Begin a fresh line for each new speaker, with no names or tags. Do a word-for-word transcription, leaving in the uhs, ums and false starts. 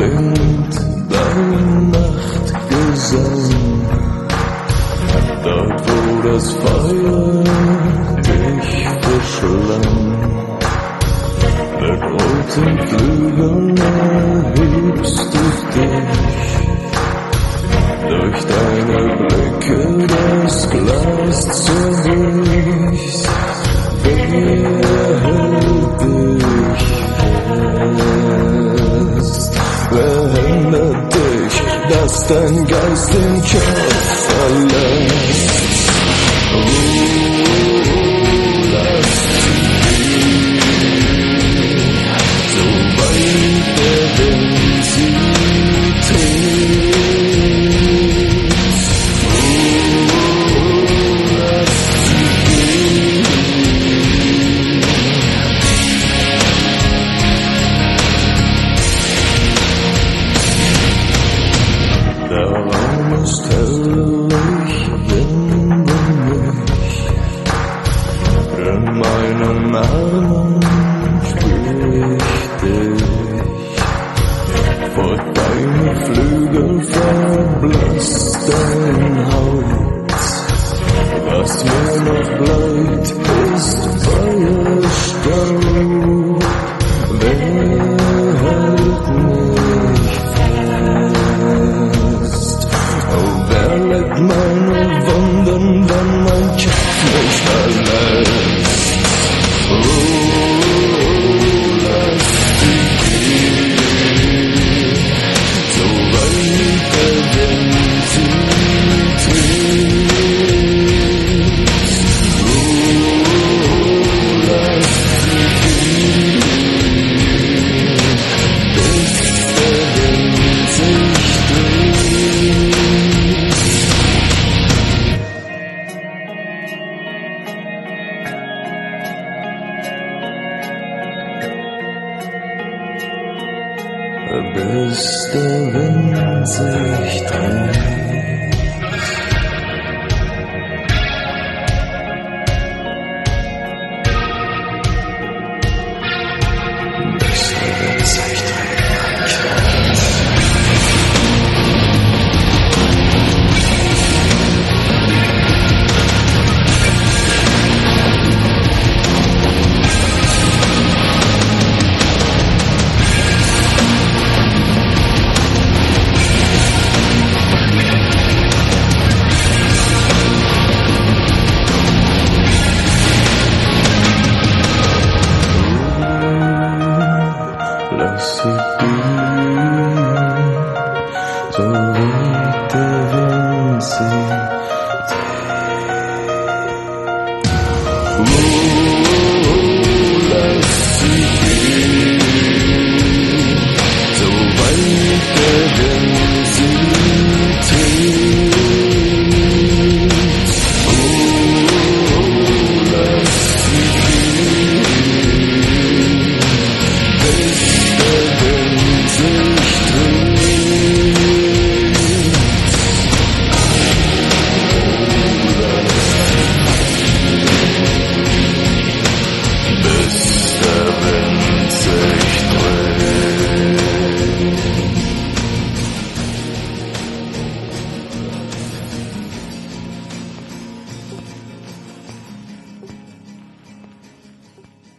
klingt dein Nachtgesang, dort wo das Feuer dich verschlang. Mit roten Flügeln erhebst du dich, durch deine Blicke das Glas zerbricht. Wer hält dich fest? Wer hindert dich, dass dein Geist den Körper verlässt? Der Raum ist hell, ich winde mich, in meinen Armen spür ich dich. Vor deine Flügel verblasst dein Haupt, was mir noch bleibt, ist Feuerstaub. Wer hält mich fest? Oh, wer leckt meine Wunden, wenn mein Kopf mich verlässt? Oh, lass dich gehen, so weit der Wind sie trägt. Oh, lass dich gehen, bis der Wind sich dreht. Bis der Wind sich dreht. Bis der Wind sich dreht. Lass sie gehen, so weit der Wind sie trägt.